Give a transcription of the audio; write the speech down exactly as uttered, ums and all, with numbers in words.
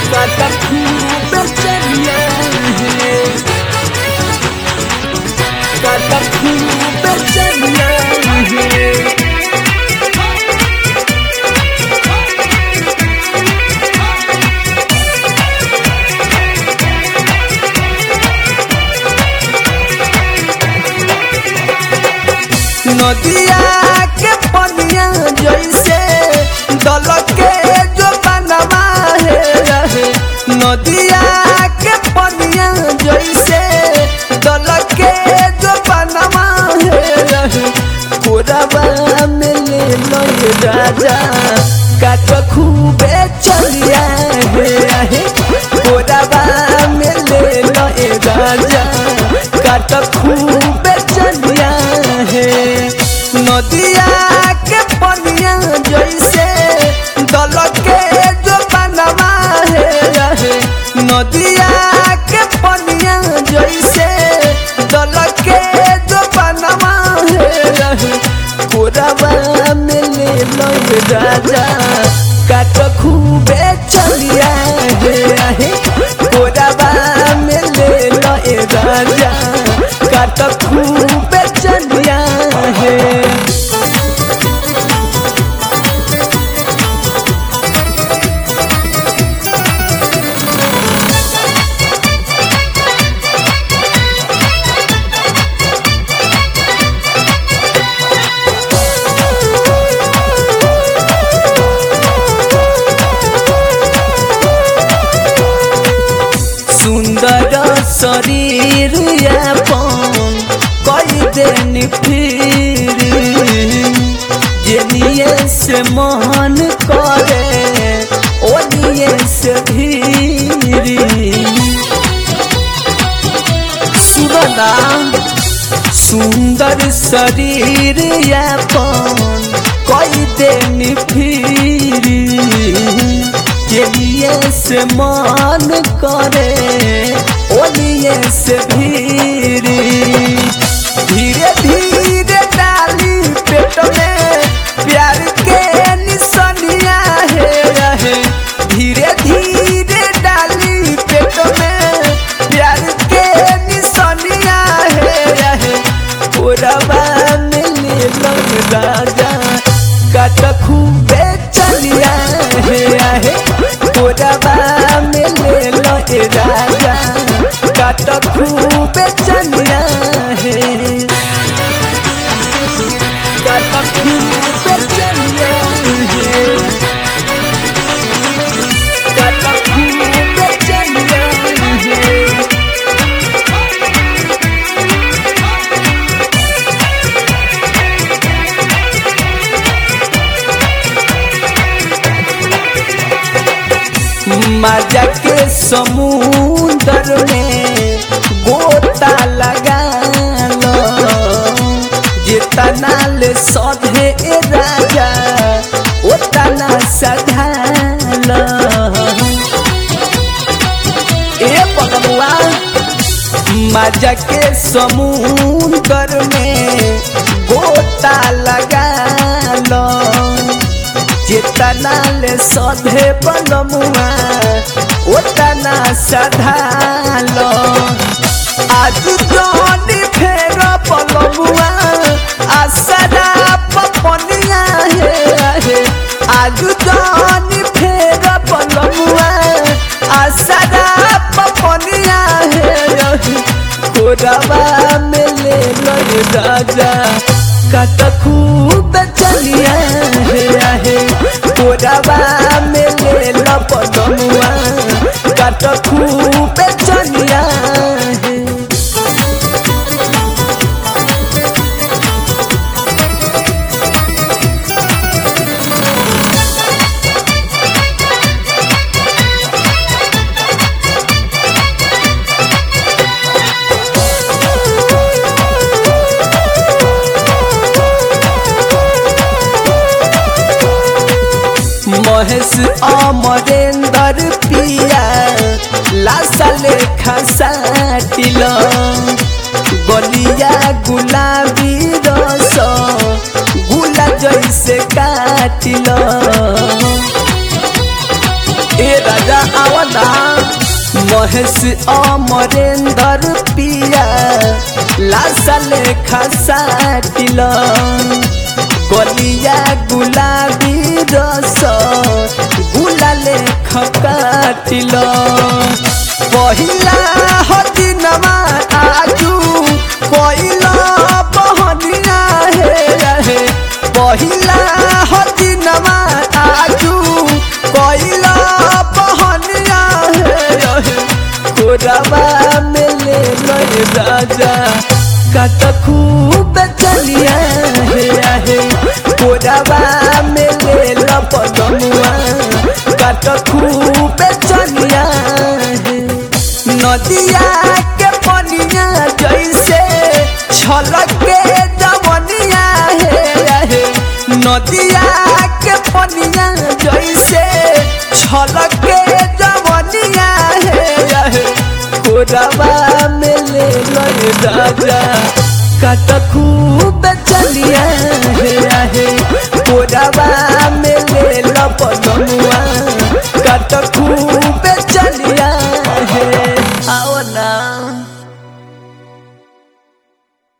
काटा खूब चलिया है काटा खूब चलिया है नदिया के पनिया जैसे दल के जो बनवा है नदिया के पनिया जैसे दल के जो बनवा है कोरबा में ले लो राजा काट खूबे चलिया है कोरबा में ले लो राजा काट खूबे चलिया है नदिया के पनिया जैसे दल के जो बनवा है नदिया के पनिया जैसे दल के जो बनवा है कोरबा में ले लो राजा काट खूबे चलिया है कोरबा में ले लो राजा काट खूबे चलिया है सुंदर शरीर यापन कई देनी फिर जेनिए से मन करे ओनिए से भीरी सुनना सुंदर शरीर यापन कई देनी फिर जेनिए से मन करे ओनिए से भीरी धीरे धीरे डाली पेट में प्यार के निशानिया है धीरे धीरे डाली पेट में प्यार के निशानिया है कोरबा में ले लो राजा काट खूबे चलिया है कोरबा में ले लो राजा काट खूबे चलिया है काट खूबे चलिया है काट खूबे चलिया है मजा के समुंदर में गोता लगा लो जितना ले सधे राजा उतना सधा लो ए पगमुआ मजा के समुंदर में गोता लगा लो जितना ले सधे बनमुआ उतना सधा लो आज जानी फेर पलमुआ आसरा पपनिया है आज जानी फेर पलमुआ आसरा पपनिया है कोरबा में ले लो राजा काट खूब चलिया है कोरबा में ले लो पलमुआ काट खूब चलिया है महेश अमरेंद्र पिया लासा लेखा साटिल गलिया गुलाबी रस गुला जैसे काटिल ए राजा आवन सुना महेश अमरेंद्र पिया लाशा लेखा साटिल गलिया गुलाबी रस गुला लेखा काटिल पहिला हदिनमा आजू पहिला बहनिया हे पहिला हदिनमा आजू पहिला बहनिया हे कोराबा में ले लय राजा काट खूब चलिया हे हे कोराबा में ले लपदमुआ काट खूब चलिया हे नदिया के पनिया जैसे छलक के जवनिया हे नदिया के पनिया जैसे छलक के जवनिया हे कोराबा में ले लय राजा काट खूब चलिया हे कोराबा